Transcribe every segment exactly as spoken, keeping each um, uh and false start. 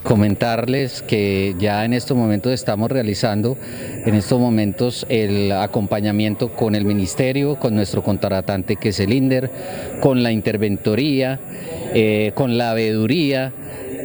Comentarles que ya en estos momentos estamos realizando en estos momentos el acompañamiento con el Ministerio, con nuestro contratante que es el INDER, con la Interventoría, eh, con la Veeduría,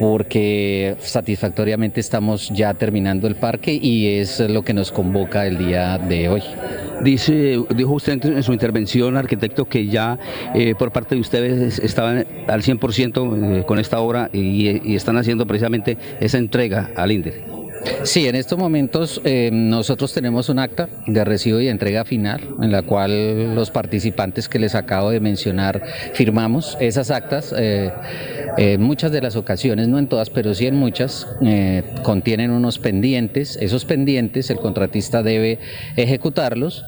porque satisfactoriamente estamos ya terminando el parque y es lo que nos convoca el día de hoy. Dice, dijo usted en su intervención, arquitecto, que ya eh, por parte de ustedes estaban al cien por ciento eh, con esta obra y, y están haciendo precisamente esa entrega al INDER. Sí, en estos momentos eh, nosotros tenemos un acta de recibo y entrega final en la cual los participantes que les acabo de mencionar firmamos esas actas. Eh, en muchas de las ocasiones, no en todas, pero sí en muchas, eh, contienen unos pendientes. Esos pendientes el contratista debe ejecutarlos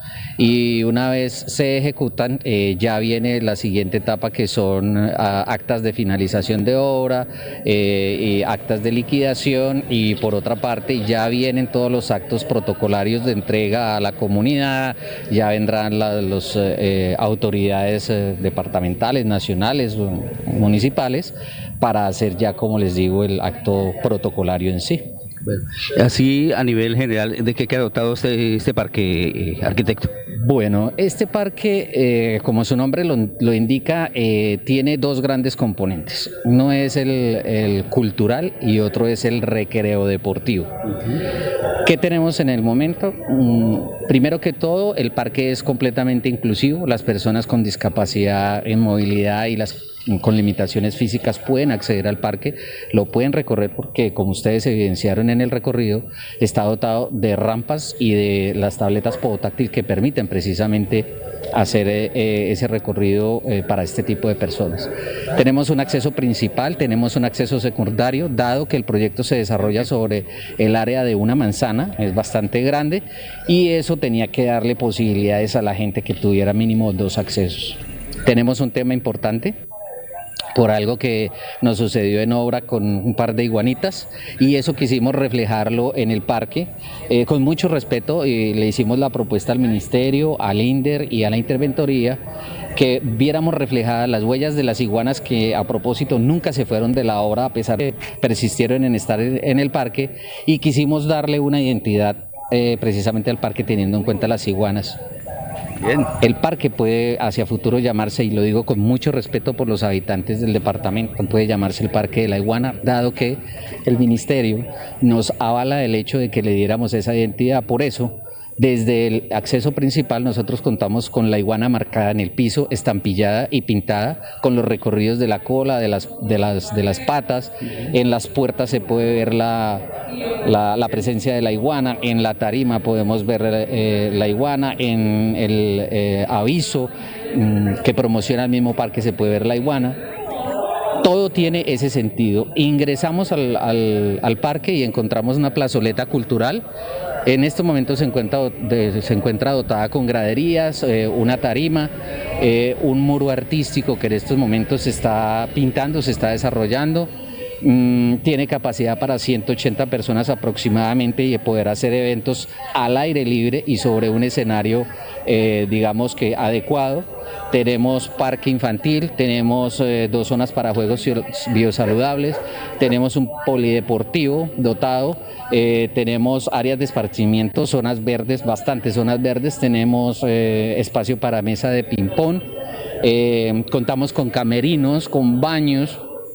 y una vez se ejecutan eh, ya viene la siguiente etapa, que son a, actas de finalización de obra, eh, y actas de liquidación, y por otra parte ya vienen todos los actos protocolarios de entrega a la comunidad. Ya vendrán las eh, autoridades eh, departamentales, nacionales, municipales, para hacer ya, como les digo, el acto protocolario en sí. Bueno, así a nivel general, ¿de qué queda dotado este, este parque, eh, arquitecto? Bueno, este parque, eh, como su nombre lo, lo indica, eh, tiene dos grandes componentes. Uno es el, el cultural y otro es el recreo deportivo. Uh-huh. ¿Qué tenemos en el momento? Mm, primero que todo, el parque es completamente inclusivo. Las personas con discapacidad en movilidad y las con limitaciones físicas pueden acceder al parque, lo pueden recorrer porque, como ustedes evidenciaron en el recorrido, está dotado de rampas y de las tabletas podotáctil que permiten precisamente hacer eh, ese recorrido eh, para este tipo de personas. Tenemos un acceso principal, tenemos un acceso secundario, dado que el proyecto se desarrolla sobre el área de una manzana, es bastante grande, y eso tenía que darle posibilidades a la gente que tuviera mínimo dos accesos. Tenemos un tema importante por algo que nos sucedió en obra con un par de iguanitas, y eso quisimos reflejarlo en el parque. Eh, con mucho respeto eh, le hicimos la propuesta al Ministerio, al INDER y a la Interventoría, que viéramos reflejadas las huellas de las iguanas, que a propósito nunca se fueron de la obra a pesar de que persistieron en estar en el parque, y quisimos darle una identidad eh, precisamente al parque teniendo en cuenta las iguanas. Bien. El parque puede hacia futuro llamarse, y lo digo con mucho respeto por los habitantes del departamento, puede llamarse el Parque de la Iguana, dado que el Ministerio nos avala el hecho de que le diéramos esa identidad. Por eso, desde el acceso principal nosotros contamos con la iguana marcada en el piso, estampillada y pintada, con los recorridos de la cola, de las, de las, de las patas. En las puertas se puede ver la, la, la presencia de la iguana, en la tarima podemos ver eh, la iguana, en el eh, aviso mmm, que promociona el mismo parque se puede ver la iguana. Todo tiene ese sentido. Ingresamos al, al, al parque y encontramos una plazoleta cultural. En estos momentos se encuentra, de, se encuentra dotada con graderías, eh, una tarima, eh, un muro artístico que en estos momentos se está pintando, se está desarrollando. Mm, tiene capacidad para ciento ochenta personas aproximadamente, y poder hacer eventos al aire libre y sobre un escenario, eh, digamos que adecuado. Tenemos parque infantil, tenemos eh, dos zonas para juegos biosaludables, tenemos un polideportivo dotado, eh, tenemos áreas de esparcimiento, zonas verdes, bastantes zonas verdes, tenemos eh, espacio para mesa de ping-pong, eh, contamos con camerinos, con baños,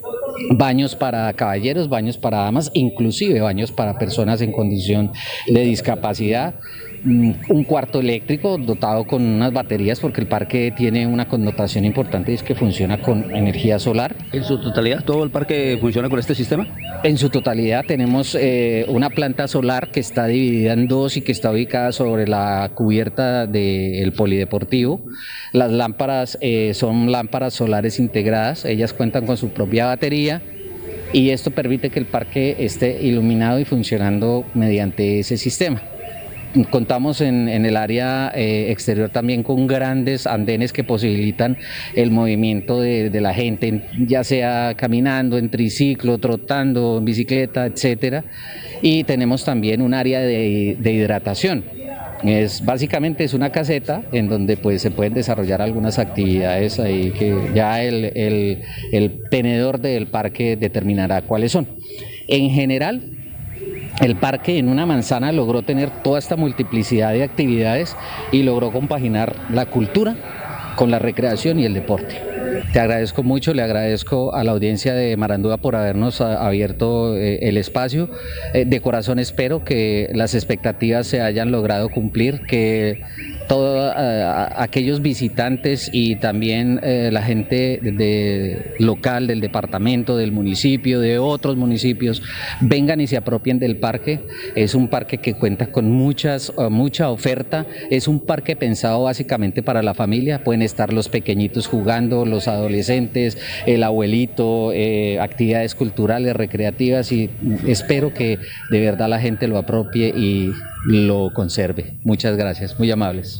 baños para caballeros, baños para damas, inclusive baños para personas en condición de discapacidad. Un cuarto eléctrico dotado con unas baterías, porque el parque tiene una connotación importante, y es que funciona con energía solar. ¿En su totalidad todo el parque funciona con este sistema? En su totalidad tenemos eh, una planta solar que está dividida en dos y que está ubicada sobre la cubierta del polideportivo. Las lámparas eh, son lámparas solares integradas, ellas cuentan con su propia batería, y esto permite que el parque esté iluminado y funcionando mediante ese sistema. Contamos en, en el área eh, exterior también con grandes andenes que posibilitan el movimiento de, de la gente, ya sea caminando, en triciclo, trotando, en bicicleta, etcétera. Y tenemos también un área de, de hidratación. Es, básicamente es una caseta en donde pues, se pueden desarrollar algunas actividades ahí que ya el, el, el tenedor del parque determinará cuáles son. En general, el parque en una manzana logró tener toda esta multiplicidad de actividades y logró compaginar la cultura con la recreación y el deporte. Te agradezco mucho, le agradezco a la audiencia de Marandúa por habernos abierto el espacio. De corazón espero que las expectativas se hayan logrado cumplir, que todos uh, aquellos visitantes y también uh, la gente de, local del departamento, del municipio, de otros municipios, vengan y se apropien del parque. Es un parque que cuenta con muchas, uh, mucha oferta, es un parque pensado básicamente para la familia, pueden estar los pequeñitos jugando, los adolescentes, el abuelito, eh, actividades culturales, recreativas, y espero que de verdad la gente lo apropie y lo conserve. Muchas gracias, muy amables.